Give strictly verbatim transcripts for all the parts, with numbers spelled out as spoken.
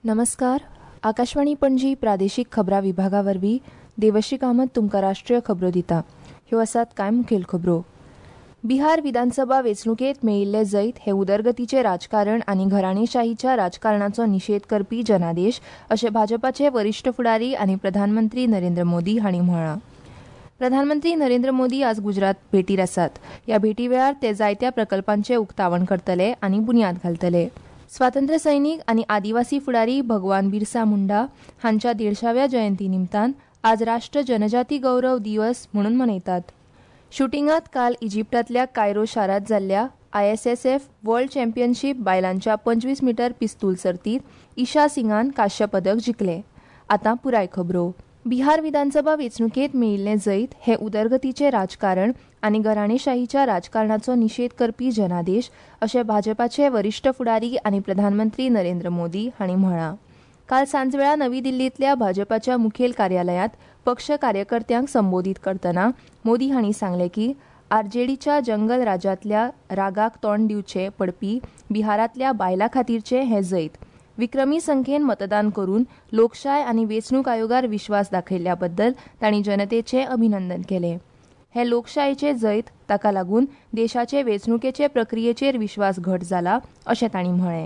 नमस्कार. आकाशवाणी पणजी प्रादेशीक खबरां विभागा वरवीं देवश्री कामत तुमकां राष्ट्रीय खबरो दिता. ह्यो आसात कांय मुखेल खबरो. बिहार विधानसभा वेंचणुकेंत मेळिल्ले जैत हे उदरगतीचे राजकारण आनी घराणेशाहीच्या राजकारणाचो निशेध करपी जनादेश अशें भाजपाचे वरिष्ठ फुडारी आनी प्रधानमंत्री नरेंद्र मोदी हांणी म्हळां. प्रधानमंत्री नरेंद्र मोदी आज गुजरात भेटीर आसात. ह्या भेटी वेळार ते जायत्या प्रकल्पांचे उक्तावण करतले आनी बुन्याद घालतले. स्वातंत्र्य सैनीक आनी आदिवासी फुडारी भगवान बिरसा मुंडा हांच्या देडशाव्या जयंती निमतान आज राष्ट्र जनजाती गौरव दिवस म्हणून मनयतात. शुटिंगांत काल इजिप्टांतल्या कायरो शारांत जाल्ल्या I S S F world championship बायलांच्या पंचवीस मीटर पिस्तूल सर्तीत ईशा सिंगान कांस्य पदक जिखलें. आतां पुराय खबरो. बिहार विधानसभा वेंचणुकेंत मेळिल्लें जैत हे उदरगतीचे राजकारण आनी घराणेशाहीच्या राजकारणाचो निशेध करपी जनादेश अशें भाजपाचे वरिष्ठ फुडारी आनी प्रधानमंत्री नरेंद्र मोदी हांणी म्हळां. काल सांजवेळा नवी दिल्लींतल्या भाजपाच्या मुखेल कार्यालयांत पक्ष कार्यकर्त्यांक संबोधीत करतना मोदी हांणी सांगलें की आरजेडीच्या जंगल राज्यांतल्या रागाक तोंड दिवचे पडपी बिहारांतल्या बायलां खातीरचें हें जैत. विक्रमी संख्येन मतदान करून लोकशाय आनी वेंचणूक आयोगार विश्वास दाखयल्ल्या बद्दल तांणी जनतेचें अभिनंदन केलें. हे लोकशायेचें जैत ताका लागून देशाचे वेंचणुकेचे प्रक्रियेचेर विश्वास घट जाला अशें तांणी म्हळें.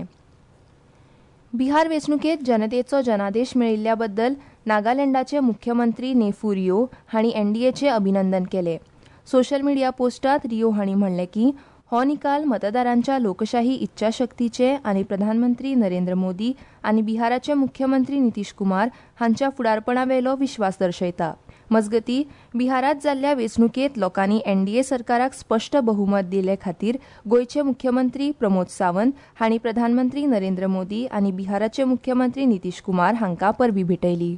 बिहार वेंचणुकेंत जनतेचो जनादेश मेळिल्ल्या बद्दल नागालँडाचे मुख्यमंत्री नेफू रियो हांणी एनडीएचें अभिनंदन केलें. सोशल मिडिया पोस्टांत रियो हांणी म्हणलें की हो निकाल मतदारांच्या लोकशाही इच्छाशक्तीचे आनी प्रधानमंत्री नरेंद्र मोदी आनी बिहाराचे मुख्यमंत्री नितीश कुमार हांच्या फुडारपणावेलो विश्वास दर्शयता. मजगतीं बिहारांत जाल्ल्या वेंचणुकेंत लोकांनी एनडीए सरकाराक स्पश्ट बहुमत दिले खातीर गोंयचे मुख्यमंत्री प्रमोद सावंत हांणी प्रधानमंत्री नरेंद्र मोदी आनी बिहाराचे मुख्यमंत्री नितीश कुमार हांकां परबीं भेटयली.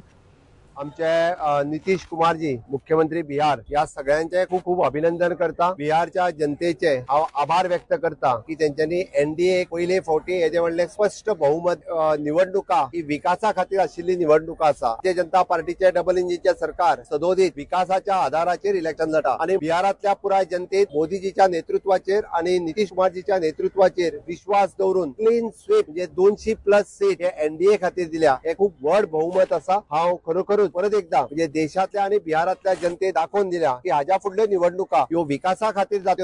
आमचे नितीश कुमारजी मुख्यमंत्री बिहार या सगळ्यांचे खूप खूप अभिनंदन करता. बिहारच्या जनतेचे हांव आभार व्यक्त करता की तेंच्यांनी एनडीए पयले फावटी हेजे व्हडले स्पश्ट बहुमत निवडणुका ही विकासा खातीर आशिल्ली निवडणुका आसा. भारतीय जनता पार्टीचे डबल इंजिनचे सरकार सदोदीत विकासाच्या आधाराचेर इलेक्शन जाता आनी बिहारातल्या पुराय जनतेत मोदीजीच्या नेतृत्वाचेर आनी नितीश कुमारजीच्या नेतृत्वाचेर विश्वास दवरून क्लीन स्वीप म्हणजे दोनशे प्लस सीट हे एनडीए खातीर दिल्या. हे खूप व्हड बहुमत आसा. हांव खरोखर परत एकदा म्हणजे देशातल्या आणि बिहारातल्या जनतेक दाखोवन दिल्या की हाज्या फुडल्यो निवडणुका ह्यो विकासा खातीर जात्यो.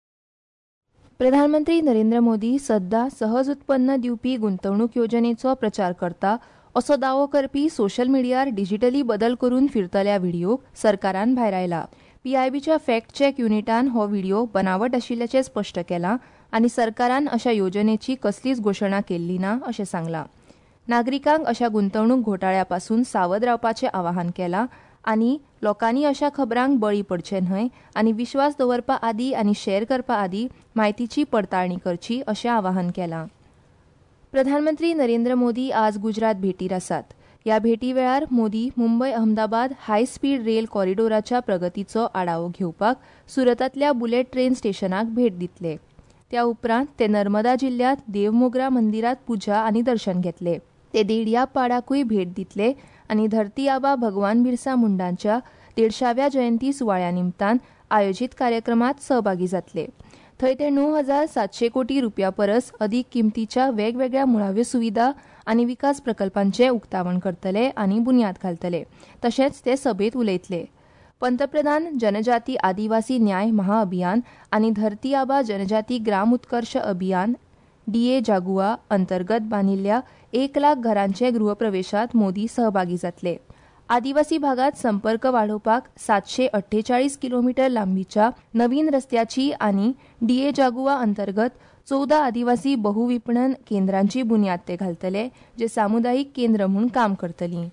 प्रधानमंत्री नरेंद्र मोदी सध्या सहज उत्पन्न दिवपी गुंतवणूक योजनेचो प्रचार करता असो दावो करपी सोशल मिडियार डिजिटली बदल करून फिरतल्या व्हिडिओ सरकारान भायर आयला. पीआयबीच्या फॅक्ट चॅक युनिटान हो व्हिडिओ बनावट आशिल्ल्याचें स्पश्ट केलां आनी सरकारान अशा योजनेची कसलीच घोशणा केल्ली ना अशें सांगलां. नागरिकांक अशा गुंतवणूक घोटाळ्यापासून सावध रावपाचें आवाहन केलां आनी लोकांनी अशा खबरांक बळी पडचे न्हय आनी विश्वास दवरपा आदी आनी शॅर करपा आदी म्हायतीची पडताळणी करची अशें आवाहन केलां. प्रधानमंत्री नरेंद्र मोदी आज गुजरात भेटीर आसात. ह्या भेटी वेळार Modi Mumbai Ahmedabad high speed rail कॉरिडोराच्या प्रगतीचो आढावो घेवपाक सुरतातल्या बुलेट ट्रेन स्टेशनाक भेट दितले. त्या उपरांत ते नर्मदा जिल्ल्यांत देवमोगरा मंदिरात पुजा आनी दर्शन घेतले. ते देडिया पाडाकूय भेट दितले आनी धरती आबा भगवान बिरसा मुंडांच्या देडशाव्या जयंती सुवाळ्या निमतान आयोजीत कार्यक्रमात सहभागी जातले. थंय ते णव हजार सातशे कोटी रुपया परस अदीक किमतीच्या वेगवेगळ्या मुळाव्यो सुविधा आनी विकास प्रकल्पांचे उक्तावण करतले आनी बुन्याद घालतले. तशेंच ते सभेत उलयतले. पंतप्रधान जनजाती आदिवासी न्याय महाअभियान आनी धरती आबा जनजाती ग्राम उत्कर्ष अभियान डीए जागुआ अंतर्गत बांदिल्ल्या एक लाख घरांचे गृहप्रवेशात मोदी सहभागी जातले. आदिवासी भागात संपर्क वाडोवपाक सातशे अठ्ठेचाळीस किलोमीटर लांबीच्या नवीन रस्त्याची आनी डीए जागुआ अंतर्गत चौदा आदिवासी बहुविपणन केंद्रांची बुन्याद ते घालतले, जे सामुदायिक केंद्र म्हूण काम करतलीं.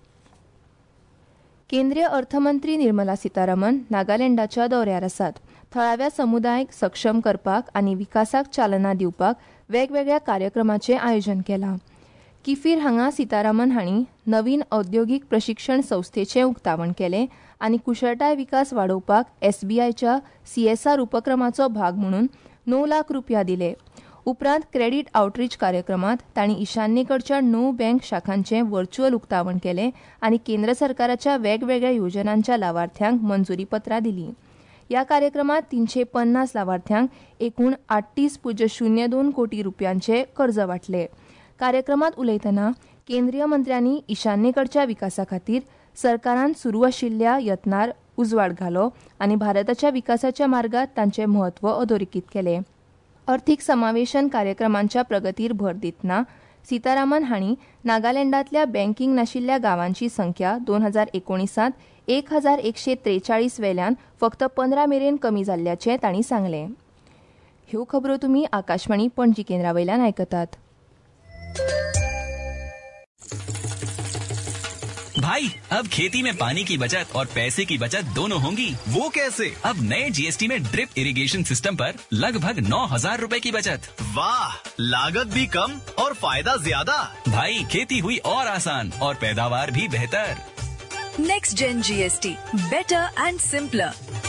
केंद्रीय अर्थमंत्री निर्मला सीतारामन नागालँडाच्या दौऱ्यार आसात. थळाव्या समुदायाक सक्षम करपाक आनी विकासाक चालना दिवपाक वेगवेगळ्या कार्यक्रमांचें आयोजन केलां. किफीर हांगा सीतारामन हांणी नवीन औद्योगीक प्रशिक्षण संस्थेचें उक्तावण केलें आनी कुशळटाय विकास वाडोवपाक एसबीआयच्या सीएसआर उपक्रमाचो भाग म्हणून णव लाख रुपया दिले. उपरांत क्रेडीट आउटरीच कार्यक्रमात तांणी ईशान्येकडच्या णव बँक शाखांचें व्हर्च्युअल उक्तावण केलें आनी केंद्र सरकाराच्या वेगवेगळ्या योजनांच्या लावार्थ्यांक मंजुरी पत्रां दिलीं. ह्या कार्यक्रमात तीनशे पन्नास लावार्थ्यांक एकूण आठतीस पुज्य शून्य दोन कोटी रुपयांचे कर्ज वाटले. कार्यक्रमात उलयतना केंद्रीय मंत्र्यांनी ईशान्येकडच्या विकासा खातीर सरकारान सुरू आशिल्ल्या यत्नार उजवाड घालो आनी भारताच्या विकासाच्या मार्गात तांचे म्हत्व अधोरेखित केले. अर्थीक समावेशन कार्यक्रमांच्या प्रगतीर भर दितना सीतारामन हांणी नागालँडांतल्या बँकिंग नाशिल्ल्या गांवांची संख्या दोन हजार एकोणिसात एक हजार एकशे त्रेचाळीस वेल्यान फक्त पंदरा मेरेन कमी जाल्ल्याचें तांणी सांगलें. ह्यो खबरो तुमी आकाशवाणी पणजी केंद्रावयल्यान आयकतात. भाई अब खेती में पानी की बचत और पैसे की बचत दोनों होंगी. वो कैसे? अब नए जीएसटी में ड्रिप इरिगेशन सिस्टम पर लगभग नौ हजार रूपए की बचत. वाह, लागत भी कम और फायदा ज्यादा. भाई खेती हुई और आसान और पैदावार भी बेहतर. Next gen GST, better and simpler.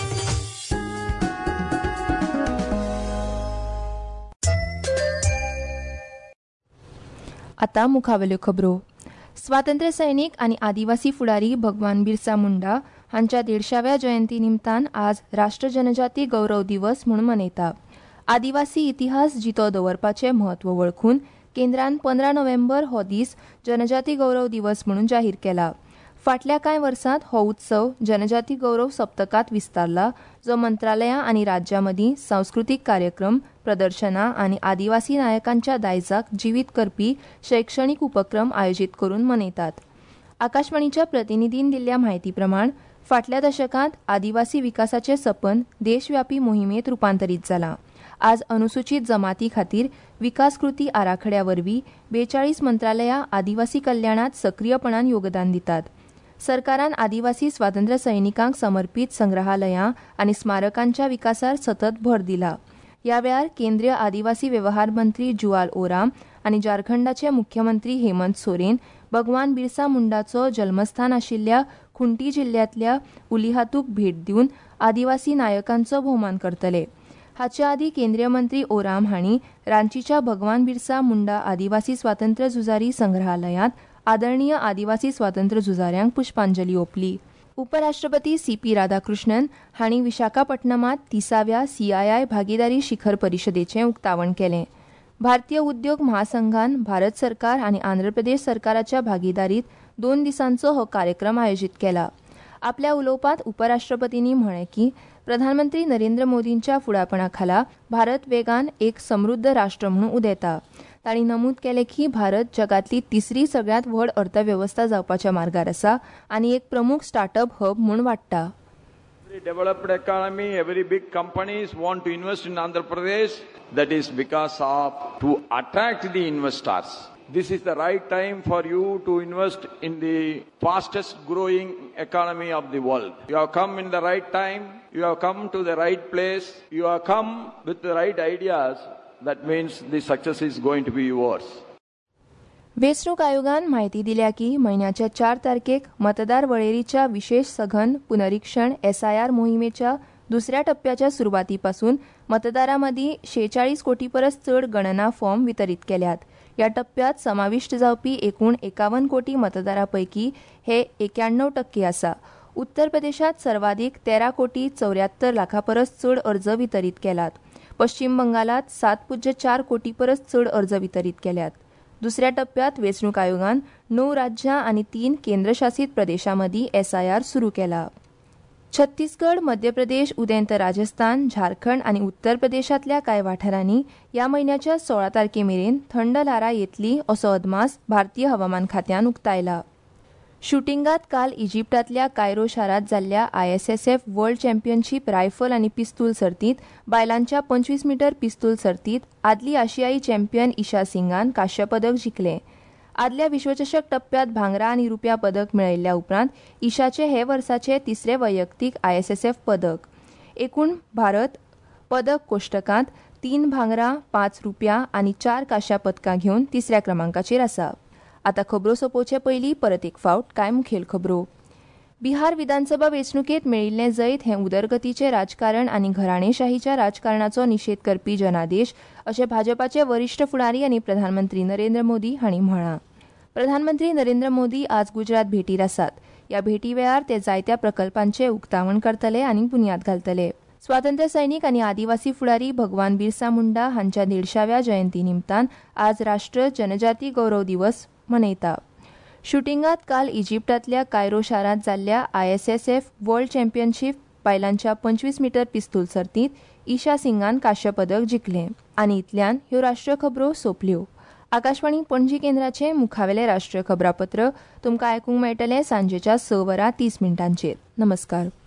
आता मुखावेल्यो खबरो. स्वातंत्र्य सैनीक आनी आदिवासी फुडारी भगवान बिरसा मुंडा हांच्या देडशाव्या जयंती निमतान आज राष्ट्र जनजाती गौरव दिवस म्हूण मनयता. आदिवासी इतिहास जितो दवरपाचें म्हत्व वळखून केंद्रान पंदरा नोव्हेंबर हो दीस जनजाती गौरव दिवस म्हणून जाहीर केला. फाटल्या कांय वर्सांत हो उत्सव जनजाती गौरव सप्तकात विस्तारला, जो मंत्रालयां आनी राज्यां मदीं सांस्कृतीक कार्यक्रम, प्रदर्शनां आनी आदिवासी नायकांच्या दायजाक जिवीत करपी शैक्षणीक उपक्रम आयोजीत करून मनयतात. आकाशवाणीच्या प्रतिनिधीन दिल्ल्या म्हायती प्रमाण फाटल्या दशकांत आदिवासी विकासाचें सपन देशव्यापी मोहिमेत रुपांतरीत जालां. आज अनुसूचित जमाती खातीर विकास कृती आराखड्या वरवीं बेचाळीस मंत्रालयां आदिवासी कल्याणात सक्रीयपणान योगदान दितात. सरकारान आदिवासी स्वातंत्र्य सैनिकांक समर्पित संग्रहालयां आनी स्मारकांच्या विकासार सतत भर दिला. ह्या वेळार केंद्रीय आदिवासी वेवहार मंत्री जुवाल ओराम आनी झारखंडाचे मुख्यमंत्री हेमंत सोरेन भगवान बिरसा मुंडाचो जल्मस्थान आशिल्ल्या खुंटी जिल्ल्यांतल्या उलिहातूक भेट दिवन आदिवासी नायकांचो भोवमान करतले. हाचे आदी केंद्रीय मंत्री ओराम हांणी रांचीच्या भगवान बिरसा मुंडा आदिवासी स्वातंत्र्य झुजारी संग्रहालयांत आदरणीय आदिवासी स्वातंत्र्य झुजाऱ्यांक पुष्पांजली ओपली. उपराष्ट्रपती सी पी राधाकृष्णन हांणी विशाखापट्टणमात तिसाव्या सीआयआय भागीदारी शिखर परिशदेचें उक्तावण केलें. भारतीय उद्योग महासंघान भारत सरकार आनी आंध्र प्रदेश सरकाराच्या भागीदारीत दोन दिसांचो हो कार्यक्रम आयोजीत केला. आपल्या उलोवपांत उपराष्ट्रपतींनी म्हळें की प्रधानमंत्री नरेंद्र मोदींच्या फुडारपणाखाला भारत वेगान एक समृद्ध राष्ट्र म्हणून उदेता. तांणी नमूद केलें की भारत जगातली तिसरी सगळ्यांत व्हड अर्थवेवस्था जावपाच्या मार्गार आसा आनी एक प्रमुख स्टार्टअप हब म्हूण वाडटा. Every developed economy, every big companies want to invest in Andhra Pradesh. That is because of to attract the investors. This is the right time for you to invest in the fastest growing economy of the world. You have come in the right time. You have come to the right place. You have come with the right ideas. That means the success is going to be yours. वेंचणूक आयोगान म्हायती दिल्या की म्हयन्याच्या चार तारखेक मतदार वळेरीच्या विशेष सघन पुनरीक्षण एसआयआर मोहिमेच्या दुसऱ्या टप्प्याच्या सुरवाती पासून मतदारां मदीं शेचाळीस कोटी परस चड गणना फॉर्म वितरीत केल्यात. ह्या टप्प्यात समाविष्ट जावपी एकूण एकावन्न कोटी मतदारां पैकी हे एक्याण्णव टक्के आसा. उत्तर प्रदेशात सर्वाधिक तेरा कोटी चौऱ्यात्तर लाखां परस चड अर्ज वितरीत केल्यात. पश्चिम बंगालात सात पुज्य चार कोटी परस चड अर्ज वितरीत केल्यात. दुसऱ्या टप्प्यात वेंचणूक आयोगान णव राज्यां आनी तीन केंद्रशासीत प्रदेशांमदीं एसआयआर सुरू केला. छत्तीसगड, मध्य प्रदेश, उदेंत राजस्थान, झारखंड आनी उत्तर प्रदेशांतल्या कांय वाठारांनी ह्या म्हयन्याच्या सोळा तारखे मेरेन थंड ल्हारां येतली असो अदमास भारतीय हवामान खात्यान उक्तायला. शुटिंगात काल इजिप्टांतल्या कायरो शारांत जाल्ल्या आयएसएसएफ वर्ल्ड चॅम्पियनशीप रायफल आनी पिस्तूल सर्तींत बायलांच्या पंचवीस मीटर पिस्तूल सर्तींत आदली आशियाई चॅम्पियन ईशा सिंगान कांस्य पदक जिखलें. आदल्या विश्वचषक टप्प्यात भांगरा आनी रुप्या पदक मेळयल्ल्या उपरांत ईशाचे हे वर्साचे तिसरे वैयक्तीक आयएसएसएफ पदक. एकूण भारत पदक कोश्टकांत तीन भांगरा, पांच रुप्या आनी चार कांस्य पदकां घेवन तिसऱ्या क्रमांकाचेर आसा. आतां खबरो सोंपोवचे पयलीं परत एक फावट कांय मुखेल खबरो. बिहार विधानसभा वेंचणुकेंत मेळिल्लें जैत हें उदरगतीचें राजकारण आनी घराणेशाहीच्या राजकारणाचो निशेध करपी जनादेश अशें भाजपाचे वरिश्ठ फुडारी आनी प्रधानमंत्री नरेंद्र मोदी हांणी म्हळां. प्रधानमंत्री नरेंद्र मोदी आज गुजरात भेटीर आसात. ह्या भेटी वेळार ते जायत्या प्रकल्पांचें उक्तावण करतले आनी बुन्याद घालतले. स्वातंत्र्य सैनीक आनी आदिवासी फुडारी भगवान बिरसा मुंडा हांच्या देडशाव्या जयंती निमतान आज राष्ट्र जनजाती गौरव दिवस मनयता. शुटिंगात काल इजिप्तातल्या कायरो शारांत जाल्ल्या I S S F world championship बायलांच्या पंचवीस मीटर पिस्तूल सर्तींत ईशा सिंगान कांस्य पदक जिखलें. आनी इतल्यान ह्यो राष्ट्रीय खबरो सोंपल्यो. आकाशवाणी पणजी केंद्राचे मुखावेले राष्ट्रीय खबरापत्र तुमकां आयकूंक मेळटलें सांजेच्या स वरां तीस मिनटांचेर. नमस्कार.